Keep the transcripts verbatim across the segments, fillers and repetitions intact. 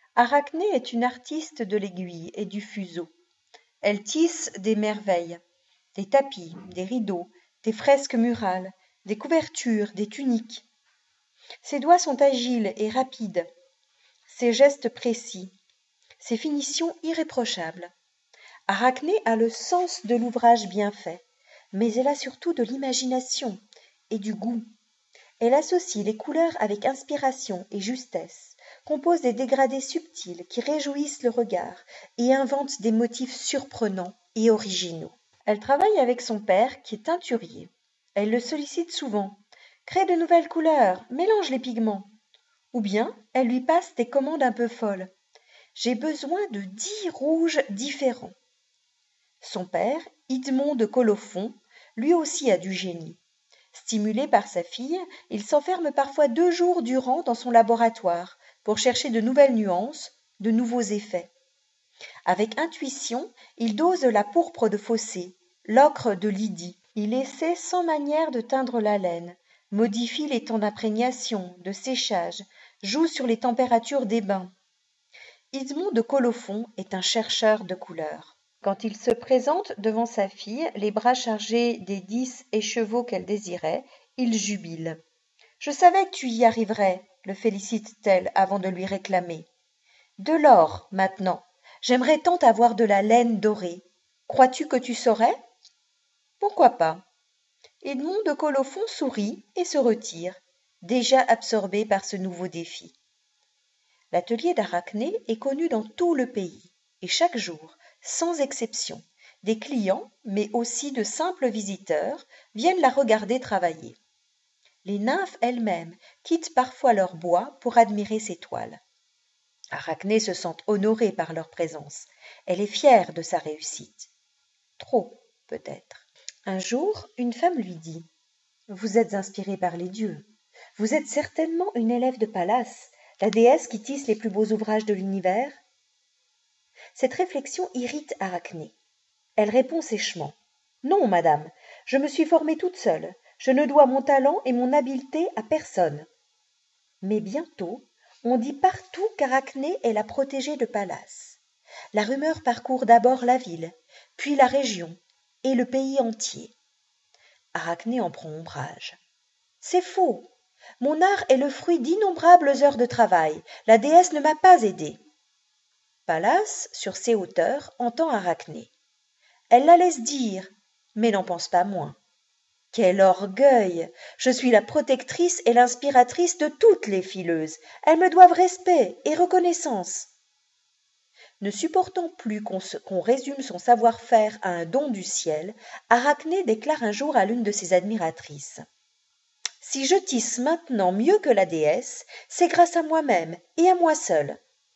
Arachné est une artiste de l'aiguille et du fuseau. Elle tisse des merveilles, des tapis, des rideaux, des fresques murales, des couvertures, des tuniques. Ses doigts sont agiles et rapides, ses gestes précis, ses finitions irréprochables. Arachné a le sens de l'ouvrage bien fait, mais elle a surtout de l'imagination et du goût. Elle associe les couleurs avec inspiration et justesse, compose des dégradés subtils qui réjouissent le regard et invente des motifs surprenants et originaux. Elle travaille avec son père qui est teinturier. Elle le sollicite souvent. Crée de nouvelles couleurs, mélange les pigments. Ou bien, elle lui passe des commandes un peu folles. J'ai besoin de dix rouges différents. Son père, Idmon de Colophon, lui aussi a du génie. Stimulé par sa fille, il s'enferme parfois deux jours durant dans son laboratoire pour chercher de nouvelles nuances, de nouveaux effets. Avec intuition, il dose la pourpre de Phocée, l'ocre de Lydie. Il essaie sans manière de teindre la laine, modifie les temps d'imprégnation, de séchage, joue sur les températures des bains. Idmon de Colophon est un chercheur de couleurs. Quand il se présente devant sa fille, les bras chargés des dix écheveaux qu'elle désirait, il jubile. « Je savais que tu y arriverais, » le félicite-t-elle avant de lui réclamer. « De l'or, maintenant. J'aimerais tant avoir de la laine dorée. Crois-tu que tu saurais ?»« Pourquoi pas ?» Idmon de Colophon sourit et se retire, déjà absorbé par ce nouveau défi. L'atelier d'Arachné est connu dans tout le pays, et chaque jour, sans exception, des clients, mais aussi de simples visiteurs, viennent la regarder travailler. Les nymphes elles-mêmes quittent parfois leur bois pour admirer ses toiles. Arachné se sent honorée par leur présence. Elle est fière de sa réussite. Trop, peut-être. Un jour, une femme lui dit « Vous êtes inspirée par les dieux. Vous êtes certainement une élève de Pallas, la déesse qui tisse les plus beaux ouvrages de l'univers ?» Cette réflexion irrite Arachné. Elle répond sèchement « Non, madame, je me suis formée toute seule. Je ne dois mon talent et mon habileté à personne. » Mais bientôt, on dit partout qu'Arachné est la protégée de Pallas. La rumeur parcourt d'abord la ville, puis la région et le pays entier. Arachné en prend ombrage. « C'est faux. Mon art est le fruit d'innombrables heures de travail. La déesse ne m'a pas aidée. » Pallas, sur ses hauteurs, entend Arachné. Elle la laisse dire, mais n'en pense pas moins. Quel orgueil! Je suis la protectrice et l'inspiratrice de toutes les fileuses. Elles me doivent respect et reconnaissance. Ne supportant plus qu'on, se, qu'on résume son savoir-faire à un don du ciel, Arachné déclare un jour à l'une de ses admiratrices. « Si je tisse maintenant mieux que la déesse, c'est grâce à moi-même et à moi seule. »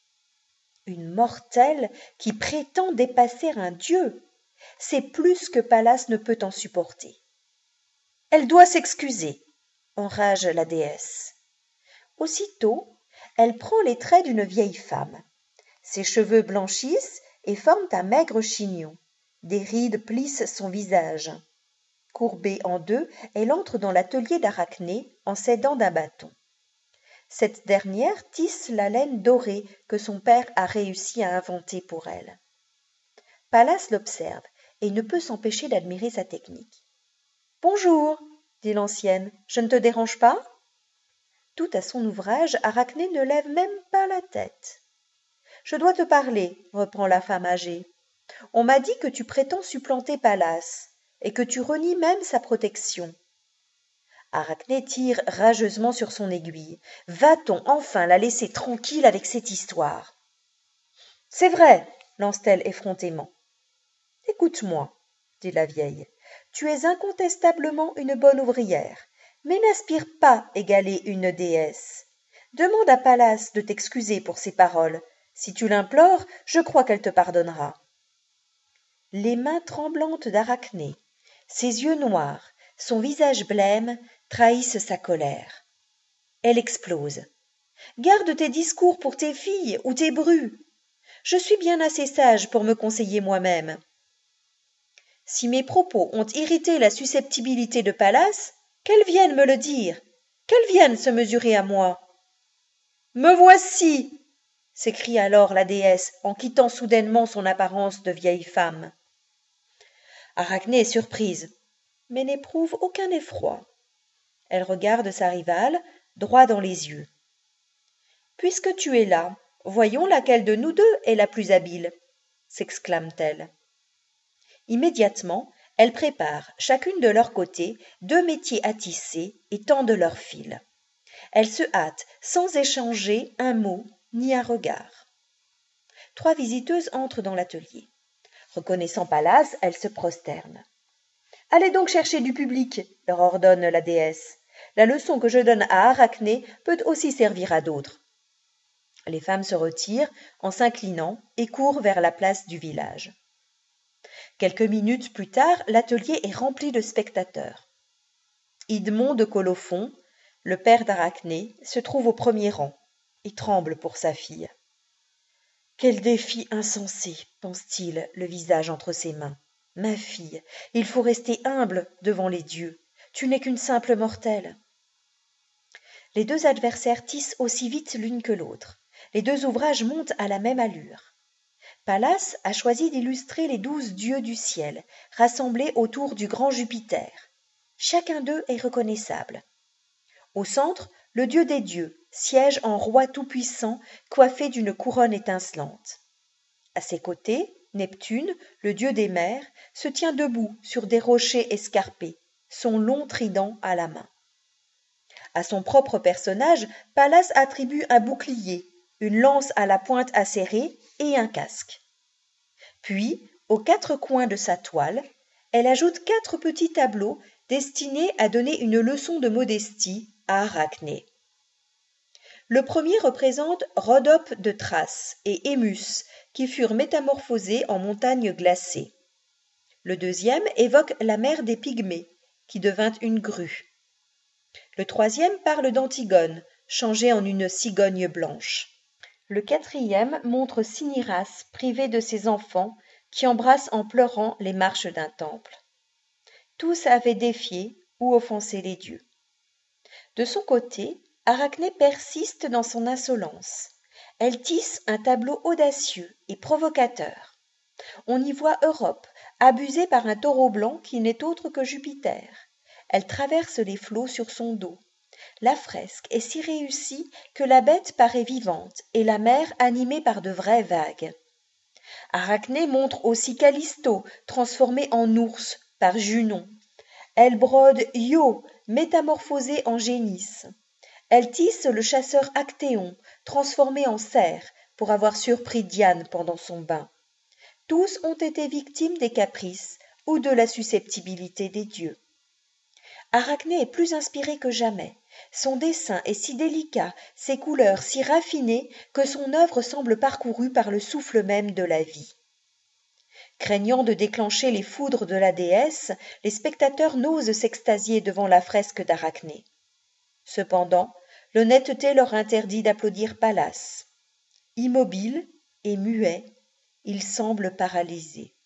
Une mortelle qui prétend dépasser un dieu, c'est plus que Pallas ne peut en supporter. Elle doit s'excuser, enrage la déesse. Aussitôt, elle prend les traits d'une vieille femme. Ses cheveux blanchissent et forment un maigre chignon. Des rides plissent son visage. Courbée en deux, elle entre dans l'atelier d'Arachné en s'aidant d'un bâton. Cette dernière tisse la laine dorée que son père a réussi à inventer pour elle. Pallas l'observe et ne peut s'empêcher d'admirer sa technique. « Bonjour, » dit l'ancienne, « je ne te dérange pas ?» Tout à son ouvrage, Arachné ne lève même pas la tête. « Je dois te parler, » reprend la femme âgée. « On m'a dit que tu prétends supplanter Pallas et que tu renies même sa protection. » Arachné tire rageusement sur son aiguille. Va-t-on enfin la laisser tranquille avec cette histoire ? « C'est vrai, » lance-t-elle effrontément. « Écoute-moi, » dit la vieille. « Tu es incontestablement une bonne ouvrière, mais n'aspire pas égaler une déesse. Demande à Pallas de t'excuser pour ces paroles. Si tu l'implores, je crois qu'elle te pardonnera. » Les mains tremblantes d'Arachné, ses yeux noirs, son visage blême trahissent sa colère. Elle explose. « Garde tes discours pour tes filles ou tes brus. Je suis bien assez sage pour me conseiller moi-même. Si mes propos ont irrité la susceptibilité de Pallas, qu'elle vienne me le dire, qu'elle vienne se mesurer à moi. »« Me voici » s'écrie alors la déesse en quittant soudainement son apparence de vieille femme. Arachné est surprise, mais n'éprouve aucun effroi. Elle regarde sa rivale droit dans les yeux. « Puisque tu es là, voyons laquelle de nous deux est la plus habile, » s'exclame-t-elle. Immédiatement, elles préparent, chacune de leur côté, deux métiers à tisser et tendent leurs fils. Elles se hâtent sans échanger un mot ni un regard. Trois visiteuses entrent dans l'atelier. Reconnaissant Pallas, elles se prosternent. « Allez donc chercher du public, » leur ordonne la déesse. « La leçon que je donne à Arachné peut aussi servir à d'autres. » Les femmes se retirent en s'inclinant et courent vers la place du village. Quelques minutes plus tard, l'atelier est rempli de spectateurs. Idmon de Colophon, le père d'Arachné, se trouve au premier rang et tremble pour sa fille. « Quel défi insensé, pense-t-il, le visage entre ses mains. Ma fille, il faut rester humble devant les dieux. Tu n'es qu'une simple mortelle. » Les deux adversaires tissent aussi vite l'une que l'autre. Les deux ouvrages montent à la même allure. Pallas a choisi d'illustrer les douze dieux du ciel, rassemblés autour du grand Jupiter. Chacun d'eux est reconnaissable. Au centre, le dieu des dieux siège en roi tout-puissant, coiffé d'une couronne étincelante. À ses côtés, Neptune, le dieu des mers, se tient debout sur des rochers escarpés, son long trident à la main. À son propre personnage, Pallas attribue un bouclier, une lance à la pointe acérée et un casque. Puis, aux quatre coins de sa toile, elle ajoute quatre petits tableaux destinés à donner une leçon de modestie à Arachné. Le premier représente Rhodope de Thrace et Émus, qui furent métamorphosés en montagnes glacées. Le deuxième évoque la mer des Pygmées, qui devint une grue. Le troisième parle d'Antigone, changée en une cigogne blanche. Le quatrième montre Cinyras privé de ses enfants, qui embrasse en pleurant les marches d'un temple. Tous avaient défié ou offensé les dieux. De son côté, Arachné persiste dans son insolence. Elle tisse un tableau audacieux et provocateur. On y voit Europe, abusée par un taureau blanc qui n'est autre que Jupiter. Elle traverse les flots sur son dos. La fresque est si réussie que la bête paraît vivante et la mer animée par de vraies vagues. Arachné montre aussi Callisto, transformé en ours par Junon. Elle brode Io, métamorphosé en génisse. Elle tisse le chasseur Actéon, transformé en cerf, pour avoir surpris Diane pendant son bain. Tous ont été victimes des caprices ou de la susceptibilité des dieux. Arachné est plus inspiré que jamais. Son dessin est si délicat, ses couleurs si raffinées, que son œuvre semble parcourue par le souffle même de la vie. Craignant de déclencher les foudres de la déesse, les spectateurs n'osent s'extasier devant la fresque d'Arachné. Cependant, l'honnêteté leur interdit d'applaudir Pallas. Immobile et muet, il semble paralysé.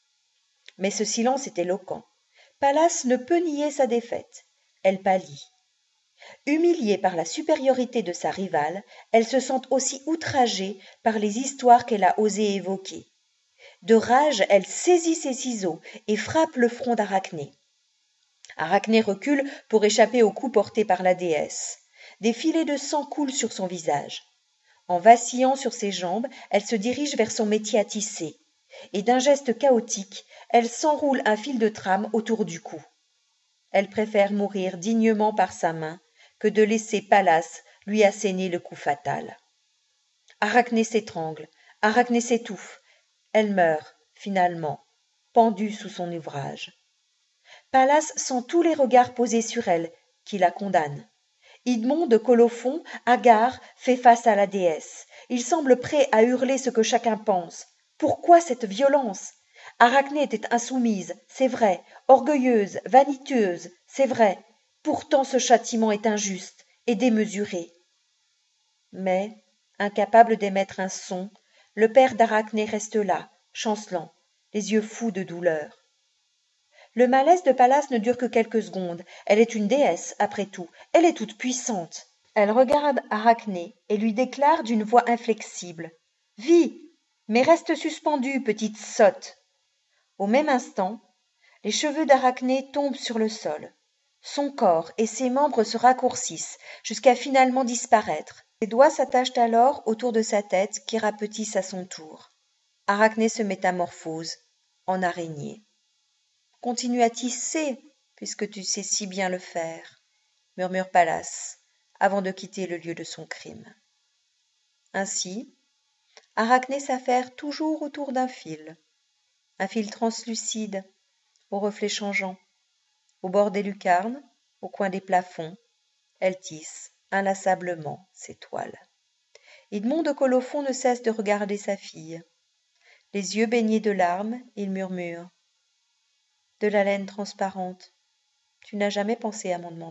Mais ce silence est éloquent. Pallas ne peut nier sa défaite. Elle pâlit. Humiliée par la supériorité de sa rivale, elle se sent aussi outragée par les histoires qu'elle a osé évoquer. De rage, elle saisit ses ciseaux et frappe le front d'Arachné. Arachné recule pour échapper au coup porté par la déesse. Des filets de sang coulent sur son visage. En vacillant sur ses jambes, elle se dirige vers son métier à tisser, et d'un geste chaotique, elle s'enroule un fil de trame autour du cou. Elle préfère mourir dignement par sa main que de laisser Pallas lui asséner le coup fatal. Arachné s'étrangle, Arachné s'étouffe. Elle meurt, finalement, pendue sous son ouvrage. Pallas sent tous les regards posés sur elle, qui la condamnent. Idmon de Colophon, hagard, fait face à la déesse. Il semble prêt à hurler ce que chacun pense. Pourquoi cette violence? Arachné était insoumise, c'est vrai, orgueilleuse, vaniteuse, c'est vrai. Pourtant ce châtiment est injuste et démesuré. Mais, incapable d'émettre un son, le père d'Arachné reste là, chancelant, les yeux fous de douleur. Le malaise de Pallas ne dure que quelques secondes. Elle est une déesse, après tout. Elle est toute puissante. Elle regarde Arachné et lui déclare d'une voix inflexible: « Vis, mais reste suspendue, petite sotte !» Au même instant, les cheveux d'Arachné tombent sur le sol. Son corps et ses membres se raccourcissent jusqu'à finalement disparaître. Ses doigts s'attachent alors autour de sa tête qui rapetisse à son tour. Arachné se métamorphose en araignée. « Continue à tisser, puisque tu sais si bien le faire, » murmure Pallas, avant de quitter le lieu de son crime. Ainsi, Arachné s'affaire toujours autour d'un fil, un fil translucide, aux reflets changeants. Au bord des lucarnes, au coin des plafonds, elle tisse inlassablement ses toiles. Edmond de Colophon ne cesse de regarder sa fille. Les yeux baignés de larmes, il murmure: « De la laine transparente, tu n'as jamais pensé à m'en demander. »